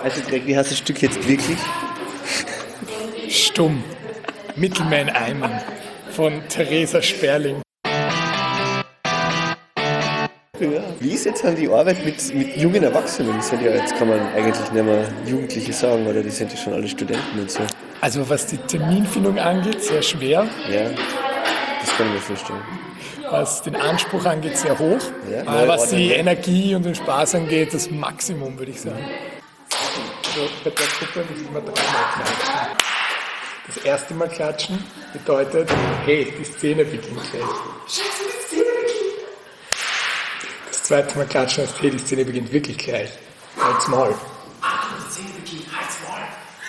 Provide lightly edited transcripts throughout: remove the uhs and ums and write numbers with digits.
Also Greg, wie heißt das Stück jetzt wirklich? Stumm. Mittelmeer in Eimern von Theresa Sperling. Ja. Wie ist jetzt dann die Arbeit mit jungen Erwachsenen? Die sind ja, jetzt kann man eigentlich nicht mehr Jugendliche sagen, oder die sind ja schon alle Studenten und so. Also was die Terminfindung angeht, sehr schwer. Ja, das kann ich mir vorstellen. Was den Anspruch angeht, sehr hoch. Ja, Aber was die Ordnung, Energie und den Spaß angeht, das Maximum, würde ich sagen. Also bei der Gruppe müssen wir 3-mal klatschen. Das erste Mal klatschen bedeutet, hey, die Szene beginnt gleich. Das zweite Mal klatschen heißt, hey, die Szene beginnt wirklich gleich. Halt's Maul. Die Szene beginnt, halt's Maul.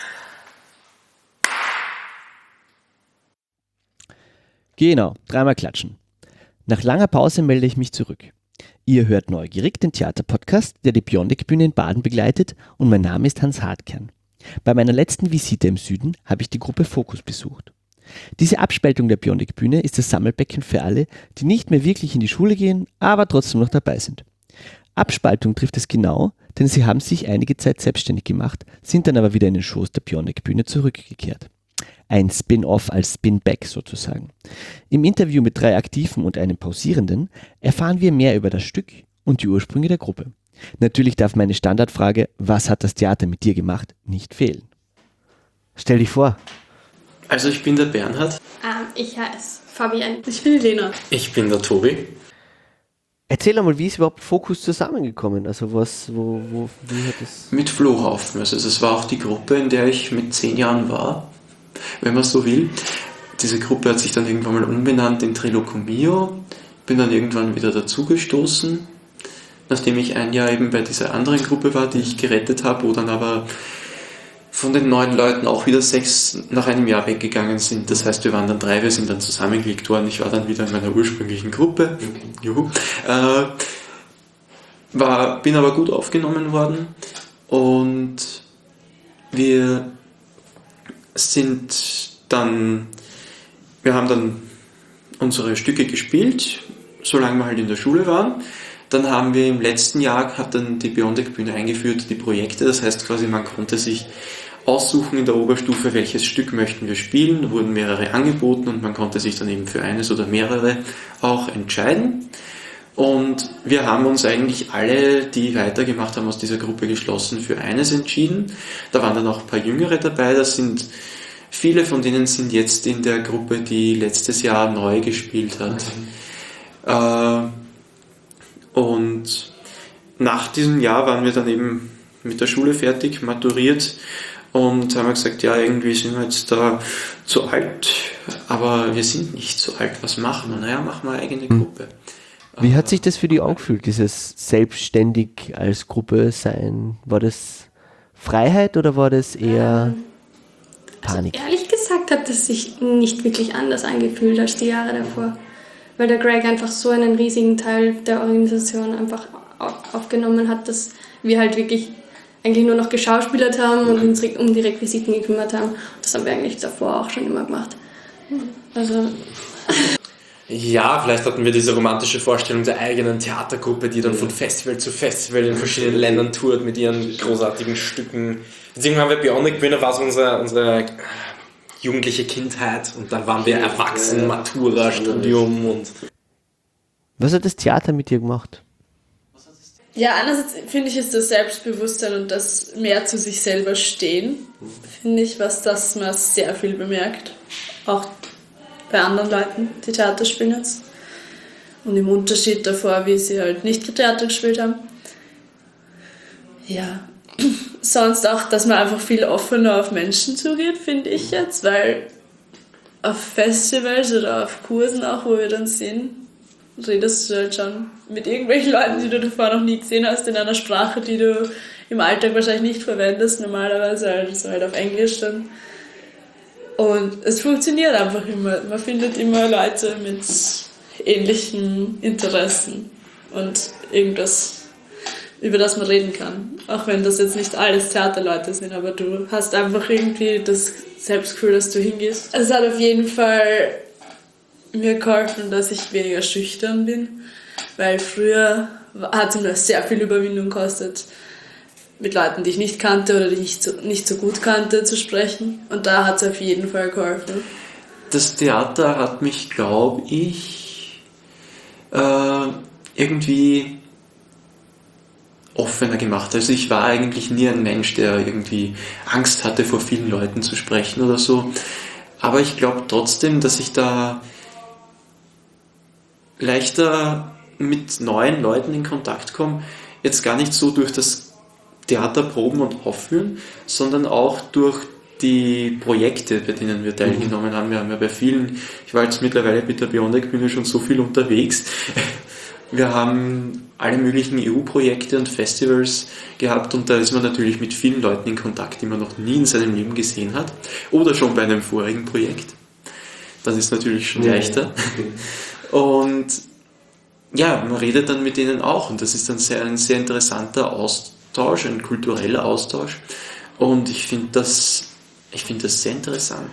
Genau, 3-mal klatschen. Nach langer Pause melde ich mich zurück. Ihr hört neugierig den Theaterpodcast, der die Bionic-Bühne in Baden begleitet, und mein Name ist Hans Hartkern. Bei meiner letzten Visite im Süden habe ich die Gruppe Fokus besucht. Diese Abspaltung der Bionic-Bühne ist das Sammelbecken für alle, die nicht mehr wirklich in die Schule gehen, aber trotzdem noch dabei sind. Abspaltung trifft es genau, denn sie haben sich einige Zeit selbstständig gemacht, sind dann aber wieder in den Schoß der Bionic-Bühne zurückgekehrt. Ein Spin-off als Spin-back sozusagen. Im Interview mit 3 Aktiven und einem Pausierenden erfahren wir mehr über das Stück und die Ursprünge der Gruppe. Natürlich darf meine Standardfrage, was hat das Theater mit dir gemacht, nicht fehlen. Stell dich vor. Also ich bin der Bernhard. Ich heiße Fabian. Ich bin Lena. Ich bin der Tobi. Erzähl einmal, wie ist überhaupt Fokus zusammengekommen? Also wie hat das... Mit Flohhaufen. Also es war auch die Gruppe, in der ich mit 10 Jahren war, wenn man so will. Diese Gruppe hat sich dann irgendwann mal umbenannt in Trilocomio. Bin dann irgendwann wieder dazugestoßen, nachdem ich ein Jahr eben bei dieser anderen Gruppe war, die ich gerettet habe, wo dann aber von den 9 Leuten auch wieder 6 nach einem Jahr weggegangen sind. Das heißt, wir waren dann 3, wir sind dann zusammengelegt worden. Ich war dann wieder in meiner ursprünglichen Gruppe. Juhu. Bin aber gut aufgenommen worden und wir haben dann unsere Stücke gespielt, solange wir halt in der Schule waren. Dann haben wir im letzten Jahr, hat dann die Bionic-Bühne eingeführt, die Projekte. Das heißt quasi, man konnte sich aussuchen in der Oberstufe, welches Stück möchten wir spielen. Da wurden mehrere angeboten und man konnte sich dann eben für eines oder mehrere auch entscheiden. Und wir haben uns eigentlich alle, die weitergemacht haben, aus dieser Gruppe geschlossen für eines entschieden. Da waren dann auch ein paar Jüngere dabei. Viele von denen sind jetzt in der Gruppe, die letztes Jahr neu gespielt hat. Und nach diesem Jahr waren wir dann eben mit der Schule fertig, maturiert und haben gesagt, ja, irgendwie sind wir jetzt da zu alt, aber wir sind nicht zu alt, was machen wir? Naja, machen wir eine eigene Gruppe. Wie hat sich das für dich angefühlt, dieses selbstständig als Gruppe sein? War das Freiheit oder war das eher Panik? Also ehrlich gesagt hat es sich nicht wirklich anders angefühlt als die Jahre davor, weil der Greg einfach so einen riesigen Teil der Organisation einfach aufgenommen hat, dass wir halt wirklich eigentlich nur noch geschauspielert haben und uns um die Requisiten gekümmert haben. Das haben wir eigentlich davor auch schon immer gemacht. Also... Ja, vielleicht hatten wir diese romantische Vorstellung der eigenen Theatergruppe, die dann von Festival zu Festival in verschiedenen Ländern tourt mit ihren großartigen Stücken. Deswegen waren wir Bionic-Bühne, war so unsere jugendliche Kindheit und dann waren wir erwachsen, Matura, Studium und... Was hat das Theater mit dir gemacht? Ja, einerseits finde ich, ist das Selbstbewusstsein und das mehr zu sich selber stehen, finde ich, das man sehr viel bemerkt. Auch bei anderen Leuten, die Theater spielen jetzt. Und im Unterschied davor, wie sie halt nicht Theater gespielt haben. Ja, sonst auch, dass man einfach viel offener auf Menschen zugeht, finde ich jetzt, weil auf Festivals oder auf Kursen auch, wo wir dann sind, redest du halt schon mit irgendwelchen Leuten, die du davor noch nie gesehen hast, in einer Sprache, die du im Alltag wahrscheinlich nicht verwendest, normalerweise, also halt auf Englisch dann. Und es funktioniert einfach immer. Man findet immer Leute mit ähnlichen Interessen und irgendwas, über das man reden kann. Auch wenn das jetzt nicht alles Theaterleute sind, aber du hast einfach irgendwie das Selbstgefühl, dass du hingehst. Es hat auf jeden Fall mir geholfen, dass ich weniger schüchtern bin, weil früher hat es mir sehr viel Überwindung gekostet, mit Leuten, die ich nicht kannte oder die ich nicht so gut kannte, zu sprechen. Und da hat es auf jeden Fall geholfen. Das Theater hat mich, glaube ich, irgendwie offener gemacht. Also ich war eigentlich nie ein Mensch, der irgendwie Angst hatte, vor vielen Leuten zu sprechen oder so. Aber ich glaube trotzdem, dass ich da leichter mit neuen Leuten in Kontakt komme. Jetzt gar nicht so durch das Theaterproben und Aufführen, sondern auch durch die Projekte, bei denen wir teilgenommen haben. Wir haben ja bei vielen, ich war jetzt mittlerweile mit der Bionic-Bühne schon so viel unterwegs. Wir haben alle möglichen EU-Projekte und Festivals gehabt und da ist man natürlich mit vielen Leuten in Kontakt, die man noch nie in seinem Leben gesehen hat oder schon bei einem vorigen Projekt. Das ist natürlich schon leichter. Und ja, man redet dann mit denen auch und das ist dann ein sehr interessanter Austausch, ein kultureller Austausch und ich finde das sehr interessant.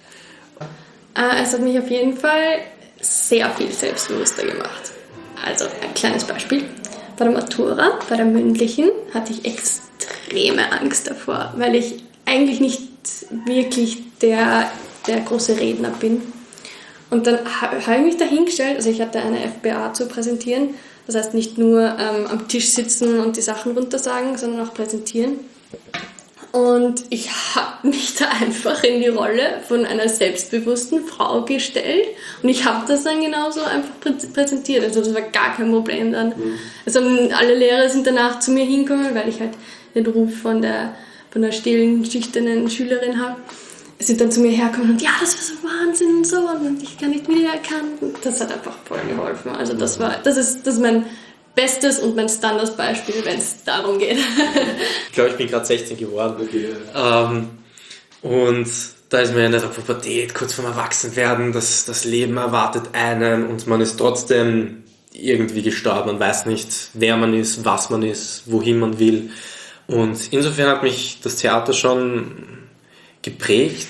Es hat mich auf jeden Fall sehr viel selbstbewusster gemacht. Also ein kleines Beispiel. Bei der Matura, bei der mündlichen, hatte ich extreme Angst davor, weil ich eigentlich nicht wirklich der große Redner bin. Und dann habe ich mich da hingestellt, also ich hatte eine FBA zu präsentieren, das heißt nicht nur am Tisch sitzen und die Sachen runtersagen, sondern auch präsentieren. Und ich habe mich da einfach in die Rolle von einer selbstbewussten Frau gestellt und ich habe das dann genauso einfach präsentiert. Also das war gar kein Problem dann. Also alle Lehrer sind danach zu mir hingekommen, weil ich halt den Ruf von der stillen, schüchternen Schülerin habe. Sind dann zu mir hergekommen und ja, das war so Wahnsinn und so und ich kann nicht wiedererkannt. Das hat einfach voll geholfen. Also das ist mein Bestes und mein Standardbeispiel, wenn es darum geht. Ich glaube, ich bin gerade 16 geworden. Okay. Und da ist man in der Pubertät, kurz vorm Erwachsenwerden, das Leben erwartet einen und man ist trotzdem irgendwie gestorben. Man weiß nicht, wer man ist, was man ist, wohin man will. Und insofern hat mich das Theater schon geprägt.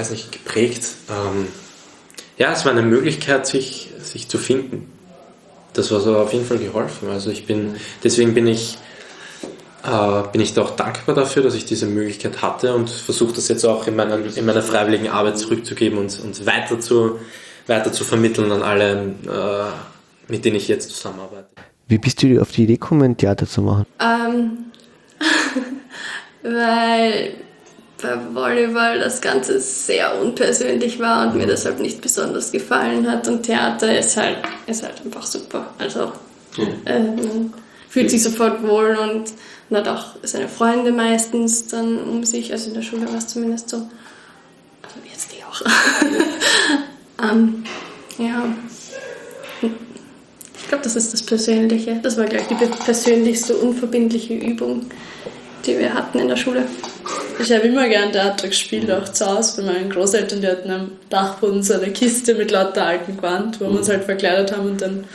Ja, es war eine Möglichkeit, sich zu finden. Das war so auf jeden Fall geholfen. Also deswegen bin ich da auch dankbar dafür, dass ich diese Möglichkeit hatte und versuche das jetzt auch in meiner freiwilligen Arbeit zurückzugeben und weiter zu vermitteln an alle, mit denen ich jetzt zusammenarbeite. Wie bist du auf die Idee gekommen, Theater zu machen? Weil bei Volleyball das Ganze sehr unpersönlich war und mir deshalb nicht besonders gefallen hat. Und Theater ist halt einfach super. Also man fühlt sich sofort wohl und hat auch seine Freunde meistens dann um sich. Also in der Schule war es zumindest so. Also jetzt die auch. Ja. Ich glaube, das ist das Persönliche. Das war gleich die persönlichste, unverbindliche Übung, die wir hatten in der Schule. Ich habe immer gern Theater gespielt, auch zu Hause bei meinen Großeltern. Die hatten am Dachboden so eine Kiste mit lauter alten Gewand, wo wir uns halt verkleidet haben und dann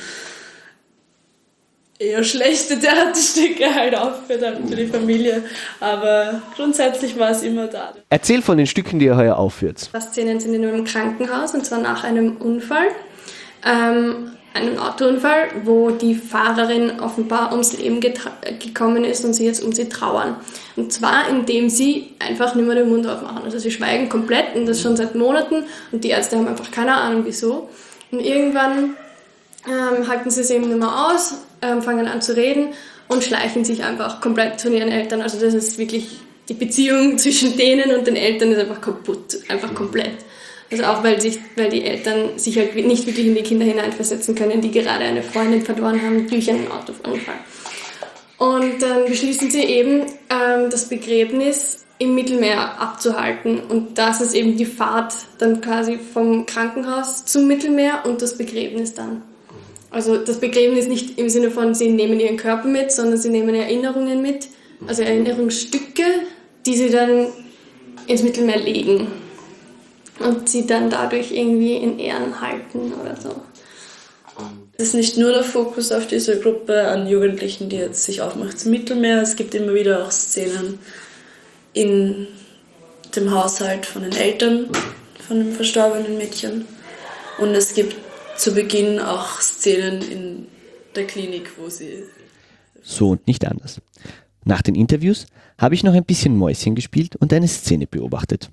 eher schlechte Theaterstücke halt aufgeführt haben für die Familie. Aber grundsätzlich war es immer da. Erzähl von den Stücken, die ihr heuer aufführt. Die Szenen sind in einem Krankenhaus und zwar nach einem Unfall. Einen Autounfall, wo die Fahrerin offenbar ums Leben gekommen ist und sie jetzt um sie trauern. Und zwar, indem sie einfach nicht mehr den Mund aufmachen. Also sie schweigen komplett und das schon seit Monaten und die Ärzte haben einfach keine Ahnung wieso. Und irgendwann halten sie es eben nicht mehr aus, fangen an zu reden und schleichen sich einfach komplett von ihren Eltern. Also das ist wirklich, die Beziehung zwischen denen und den Eltern ist einfach kaputt, einfach komplett. Also auch weil die Eltern sich halt nicht wirklich in die Kinder hineinversetzen können, die gerade eine Freundin verloren haben durch einen Autounfall. Und dann beschließen sie eben, das Begräbnis im Mittelmeer abzuhalten. Und das ist eben die Fahrt dann quasi vom Krankenhaus zum Mittelmeer und das Begräbnis dann. Also das Begräbnis nicht im Sinne von, sie nehmen ihren Körper mit, sondern sie nehmen Erinnerungen mit, also Erinnerungsstücke, die sie dann ins Mittelmeer legen. Und sie dann dadurch irgendwie in Ehren halten oder so. Es ist nicht nur der Fokus auf diese Gruppe an Jugendlichen, die jetzt sich aufmacht zum Mittelmeer. Es gibt immer wieder auch Szenen in dem Haushalt von den Eltern von dem verstorbenen Mädchen. Und es gibt zu Beginn auch Szenen in der Klinik, wo sie... So und nicht anders. Nach den Interviews habe ich noch ein bisschen Mäuschen gespielt und eine Szene beobachtet.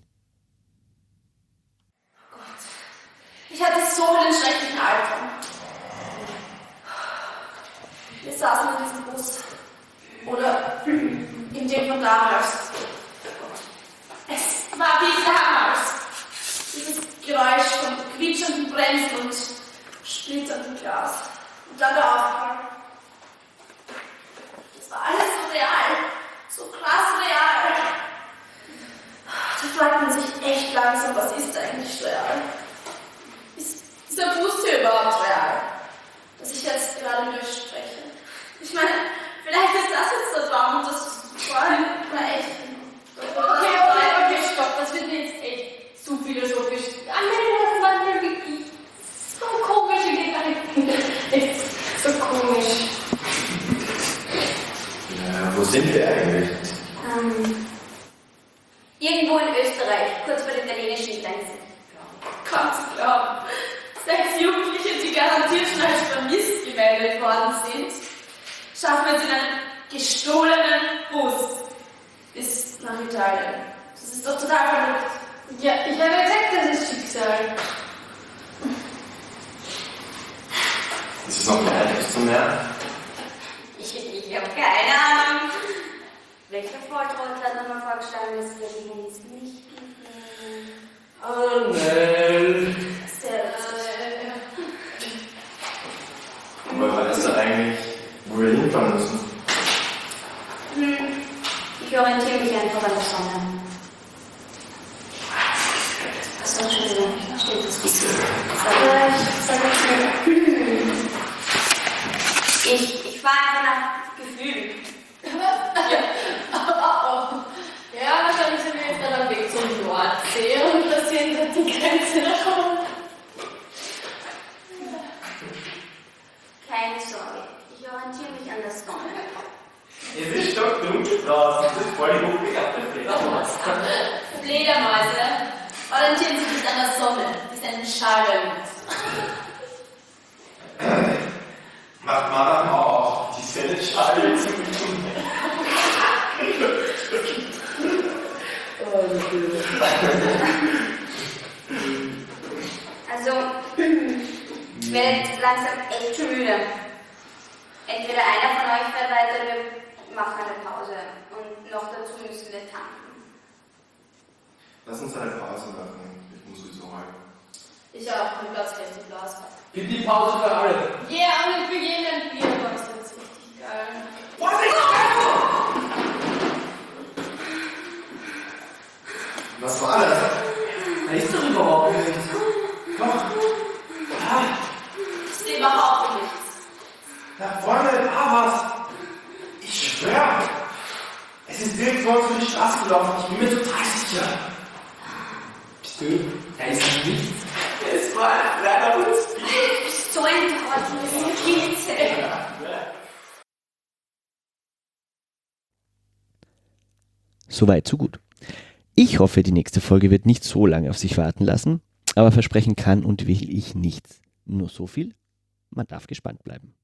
Ich hatte so einen schrecklichen Albtraum. Wir saßen in diesem Bus. Oder in dem von damals. Es war wie damals. Dieses Geräusch von quietschenden Bremsen und splitterndem Glas. Und dann der Aufprall. Das war alles so real. So krass real. Da fragt man sich echt langsam, was ist eigentlich real? Ist dieser Bus hier überhaupt real? Dass ich jetzt gerade durchspreche. Ich meine, vielleicht ist das jetzt der Traum und das vorhin war echt. Okay, stopp, das wird mir jetzt echt zu philosophisch. Das war mir wirklich so komische Gedanken. Echt so komisch. Ja, wo sind wir eigentlich? Irgendwo in Österreich, kurz vor der italienischen Grenze. Kaum zu glauben. 6 Jugendliche, die garantiert schon als vermisst gemeldet worden sind, schaffen es in einem gestohlenen Bus bis nach Italien. Das ist doch total verrückt. Ja, ich habe gesagt, das ist Schicksal. Ist es noch mehr bis zum Meer? Ich habe keine Ahnung. Welcher Vortrag hat nochmal vorgeschlagen, dass wir die Handys nicht geben? Annel. Sehr Woher weißt du eigentlich, wo wir hinfahren müssen? Ich orientiere mich einfach an der Sonne. Was soll schon sein? Steht das nicht. Ich fahre einfach nach Gefühl. Ja, wahrscheinlich sind wir jetzt dann am Weg zum Nordsee und passieren dann die Grenze nach Hause. Keine Sorge, ich orientiere mich an der Sonne. Es ist stockdunkel draußen, das ist voll die hochbegabte Fledermaus. Fledermäuse orientieren sich nicht an der Sonne, die ist ein Schallwelt. Macht Madame auch, die Zelle schade zu Also, ich werde jetzt langsam echt schon müde. Entweder einer von euch fährt weiter, wir machen eine Pause. Und noch dazu müssen wir tanken. Lass uns eine Pause machen, ich muss sowieso halten. Ich auch, mein Platz recht im Glas. Pipi-Pause für alle. Ja, und für jeden ein Bier, das ist jetzt richtig geil. Was war das? Da ist doch überhaupt nichts. Doch. Ich sehe überhaupt nichts. Da vorne war was. Ich schwöre. Es ist direkt vor uns über die Straße gelaufen. Ich bin mir total sicher. Bist du? Da ist nichts. Es war ein kleiner Hund. Du bist so ein Trottel, Kitzel. Soweit, so gut. Ich hoffe, die nächste Folge wird nicht so lange auf sich warten lassen, aber versprechen kann und will ich nichts. Nur so viel, man darf gespannt bleiben.